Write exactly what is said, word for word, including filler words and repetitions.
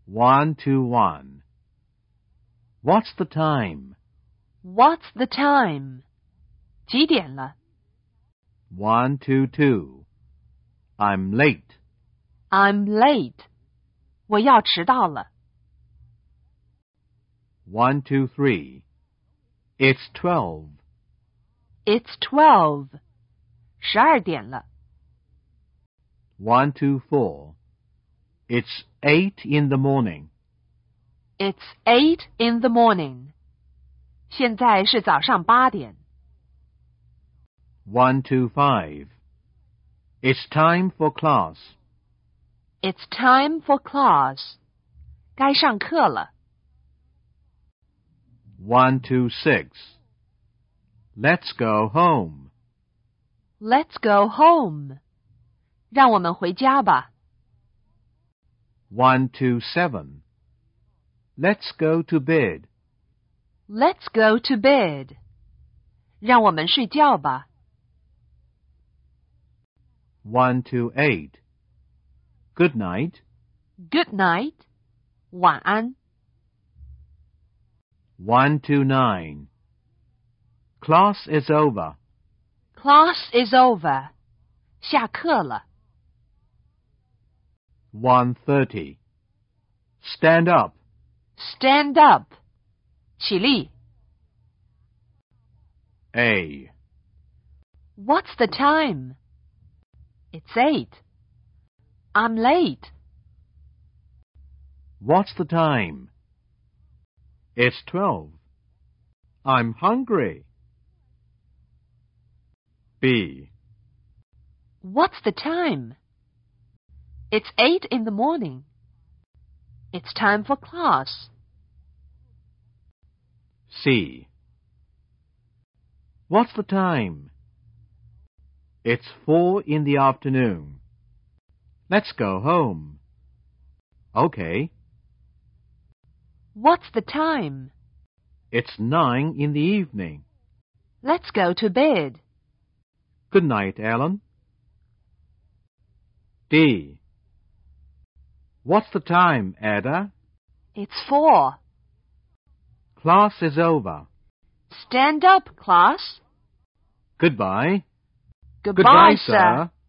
One to one. What's the time? What's the time? 几点了？ One to two. I'm late. I'm late. 我要迟到了。 One to three. It's twelve. It's twelve. 十二点了。 One to four. It's eight in the morning. It's eight in the morning. 现在是早上八点。 One to five. It's time for class. It's time for class. 该上课了。 One to six. Let's go home. Let's go home. 让我们回家吧。 One to seven. Let's go to bed. Let's go to bed. 让我们睡觉吧。 One to eight. Good night. Good night. 晚安。 One to nine. Class is over. Class is over. 下课了。 One thirty. Stand up. Stand up. 起立。 A. What's the time? It's eight. I'm late. What's the time? It's twelve. I'm hungry. B. What's the time? It's eight in the morning. It's time for class. C. What's the time? It's four in the afternoon. Let's go home. Okay. What's the time? It's nine in the evening. Let's go to bed. Good night, Alan. D. What's the time, Ada? It's four. Class is over. Stand up, class. Goodbye. Goodbye, sir.